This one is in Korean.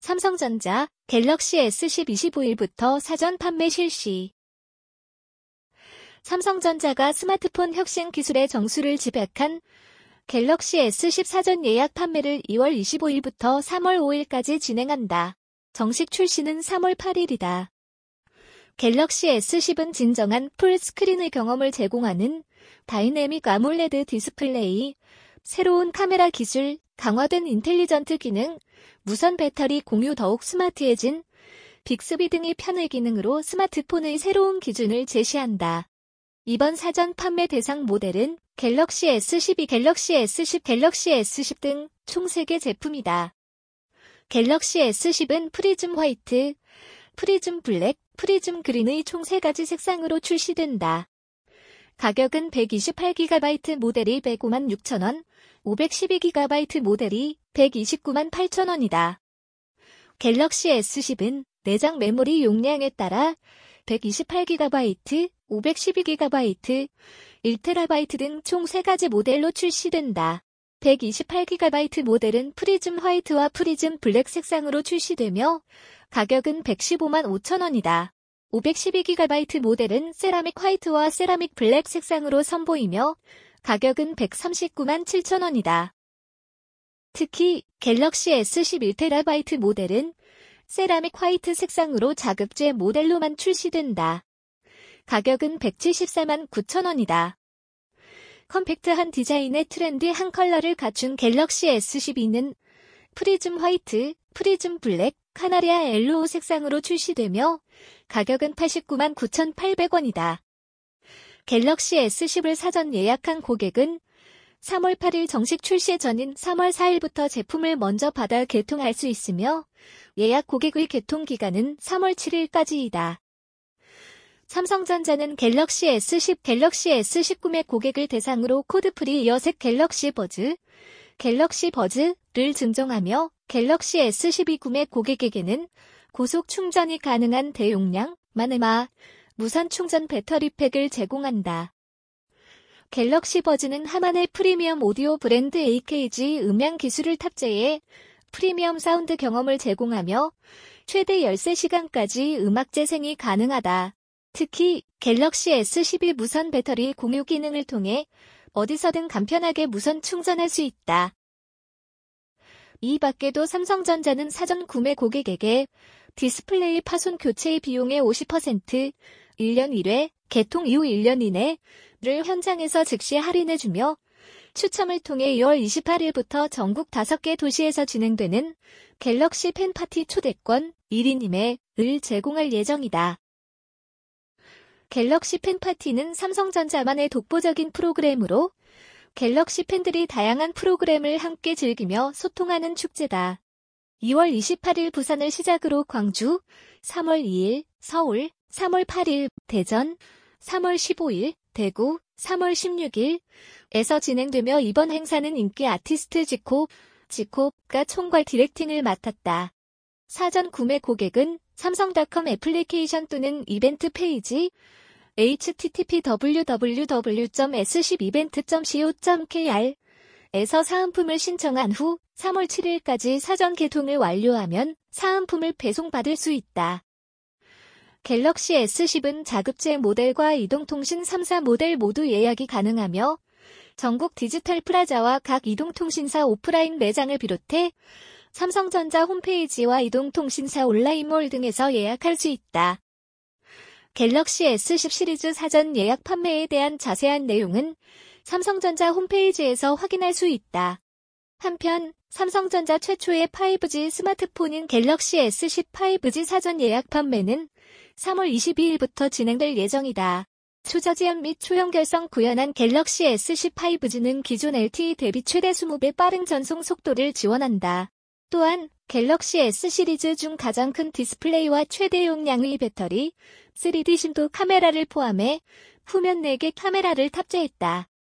삼성전자 갤럭시 S10 25일부터 사전 판매 실시. 삼성전자가 스마트폰 혁신 기술의 정수를 집약한 갤럭시 S10 사전 예약 판매를 2월 25일부터 3월 5일까지 진행한다. 정식 출시는 3월 8일이다. 갤럭시 S10은 진정한 풀스크린의 경험을 제공하는 다이내믹 아몰레드 디스플레이, 새로운 카메라 기술, 강화된 인텔리전트 기능, 무선 배터리 공유 더욱 스마트해진 빅스비 등의 편의 기능으로 스마트폰의 새로운 기준을 제시한다. 이번 사전 판매 대상 모델은 갤럭시 S12, 갤럭시 S10, 갤럭시 S10 등 총 3개 제품이다. 갤럭시 S10은 프리즘 화이트, 프리즘 블랙, 프리즘 그린의 총 3가지 색상으로 출시된다. 가격은 128GB 모델이 105만 6천원, 512GB 모델이 129만 8천원이다. 갤럭시 S10은 내장 메모리 용량에 따라 128GB, 512GB, 1TB 등 총 3가지 모델로 출시된다. 128GB 모델은 프리즘 화이트와 프리즘 블랙 색상으로 출시되며 가격은 115만 5천원이다. 512GB 모델은 세라믹 화이트와 세라믹 블랙 색상으로 선보이며 가격은 139만 7천원이다. 특히 갤럭시 S10 1TB 모델은 세라믹 화이트 색상으로 자급제 모델로만 출시된다. 가격은 174만 9천원이다. 컴팩트한 디자인의 트렌디한 컬러를 갖춘 갤럭시 S12는 프리즘 화이트, 프리즘 블랙, 카나리아 옐로우 색상으로 출시되며 가격은 89만 9,800원이다. 갤럭시 S10을 사전 예약한 고객은 3월 8일 정식 출시 전인 3월 4일부터 제품을 먼저 받아 개통할 수 있으며 예약 고객의 개통 기간은 3월 7일까지이다. 삼성전자는 갤럭시 S10, 갤럭시 S10 구매 고객을 대상으로 코드프리 이어색 갤럭시 버즈를 증정하며 갤럭시 S12 구매 고객에게는 고속 충전이 가능한 대용량, 마네마, 무선 충전 배터리팩을 제공한다. 갤럭시 버즈는 하만의 프리미엄 오디오 브랜드 AKG 음향 기술을 탑재해 프리미엄 사운드 경험을 제공하며 최대 13시간까지 음악 재생이 가능하다. 특히 갤럭시 S12 무선 배터리 공유 기능을 통해 어디서든 간편하게 무선 충전할 수 있다. 이 밖에도 삼성전자는 사전 구매 고객에게 디스플레이 파손 교체의 비용의 50%, 1년 1회, 개통 이후 1년 이내를 현장에서 즉시 할인해주며 추첨을 통해 2월 28일부터 전국 5개 도시에서 진행되는 갤럭시 팬파티 초대권 1인임을 제공할 예정이다. 갤럭시 팬파티는 삼성전자만의 독보적인 프로그램으로 갤럭시 팬들이 다양한 프로그램을 함께 즐기며 소통하는 축제다. 2월 28일 부산을 시작으로 광주, 3월 2일 서울, 3월 8일 대전, 3월 15일 대구, 3월 16일에서 진행되며 이번 행사는 인기 아티스트 지코가 총괄 디렉팅을 맡았다. 사전 구매 고객은 삼성닷컴 애플리케이션 또는 이벤트 페이지 http://s10event.co.kr 에서 사은품을 신청한 후 3월 7일까지 사전 개통을 완료하면 사은품을 배송받을 수 있다. 갤럭시 S10은 자급제 모델과 이동통신 3사 모델 모두 예약이 가능하며 전국 디지털 플라자와 각 이동통신사 오프라인 매장을 비롯해 삼성전자 홈페이지와 이동통신사 온라인몰 등에서 예약할 수 있다. 갤럭시 S10 시리즈 사전 예약 판매에 대한 자세한 내용은 삼성전자 홈페이지에서 확인할 수 있다. 한편 삼성전자 최초의 5G 스마트폰인 갤럭시 S10 5G 사전 예약 판매는 3월 22일부터 진행될 예정이다. 초저지연 및 초연결성 구현한 갤럭시 S10 5G는 기존 LTE 대비 최대 20배 빠른 전송 속도를 지원한다. 또한 갤럭시 S 시리즈 중 가장 큰 디스플레이와 최대 용량의 배터리, 3D 심도 카메라를 포함해 후면 4개 카메라를 탑재했다.